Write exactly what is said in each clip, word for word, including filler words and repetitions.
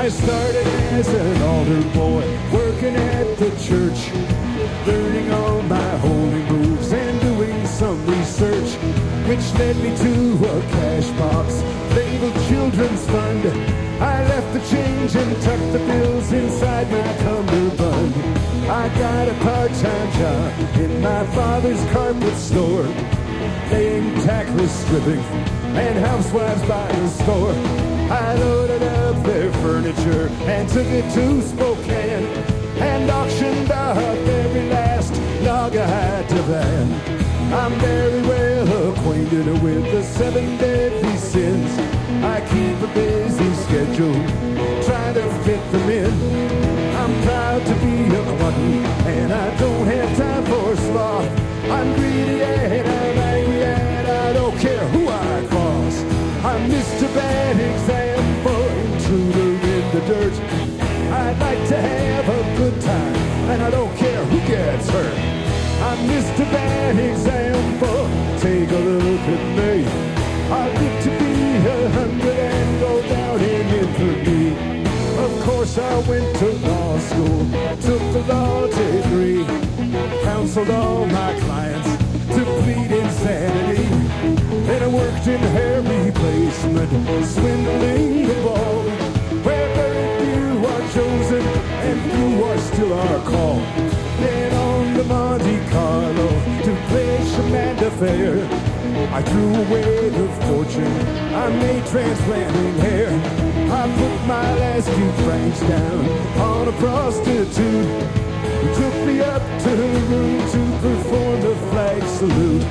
started as an altar boy, working at the church, learning all my holy moves and doing some research, which led me to a cash box labeled Children's Fund. I left the change and tucked the bills inside my cummerbund. I got a part-time job in my father's carpet store, paying tactless stripping and housewives by the score. I loaded up their furniture and took it to Spokane and auctioned off every last log I had to van. I'm very well acquainted with the seven deadly sins. I keep a busy schedule, trying to fit them in. I'm proud to be a glutton, and I don't have time for sloth. I'm greedy and I'm angry and I don't care who I cross. I'm Mister Bad Example, intruder in the dirt. I'd like to have a good time, and I don't care who gets hurt. I'm Mister Bad Example, take a look at me. I live to be a hundred and go down in infamy. Of course I went to law school, took the law degree, counseled all my clients to plead insanity. Then I worked in hair replacement, swindling the ball, where very few are chosen and few are still are called. Then on to Monte Carlo to play Shamanda Fair. I threw away the fortune I made transplanting hair. I put my last few francs down on a prostitute who took me up to her room to perform the flag salute.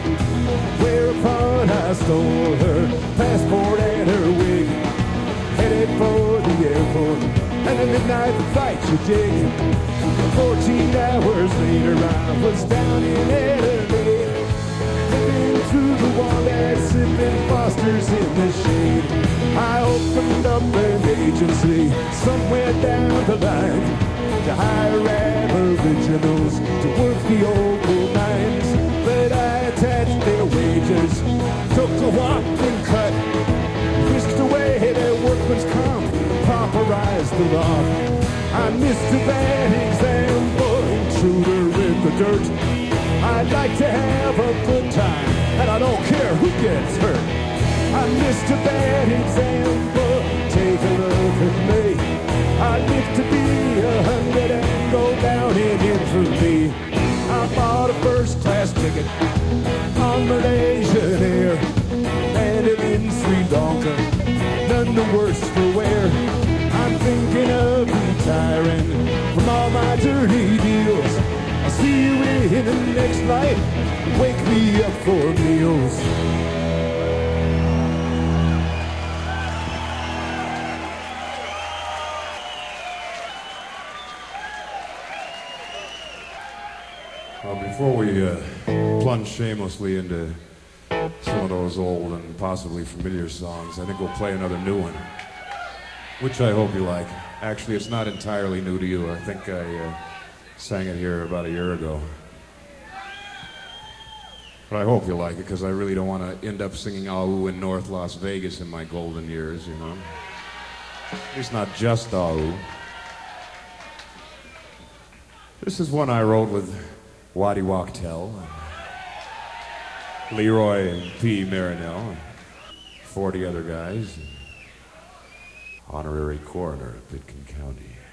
Whereupon I stole her passport and her wig, headed for the airport and a midnight flight you dig. Fourteen hours later I was down in L A, living through the Walled, sipping Foster's in the shade. I opened up an agency somewhere down the line to hire aboriginals to work the old coal mines. But I attached their wages, took a whopping cut, whisked away their workman's comp, pauperized the law. I'm Mister Bad Example, intruder in the dirt. I'd like to have a good time, and I don't care who gets hurt. I'm Mister Bad Example, take a look at me. I live to be a hundred and go down in infamy. I bought a first-class ticket on Malaysian Air, landed in Sri Lanka, none the worse for wear. I'm thinking of retiring from all my dirty deals. I'll see you in the next life, wake me up for meals. Well, before we uh, plunge shamelessly into some of those old and possibly familiar songs, I think we'll play another new one, which I hope you like. Actually, it's not entirely new to you. I think I uh, sang it here about a year ago. But I hope you like it, because I really don't want to end up singing Au in North Las Vegas in my golden years, you know. At least not just Au. This is one I wrote with Waddy Wachtel, Leroy P. Marinell, and forty other guys, honorary coroner of Pitkin County.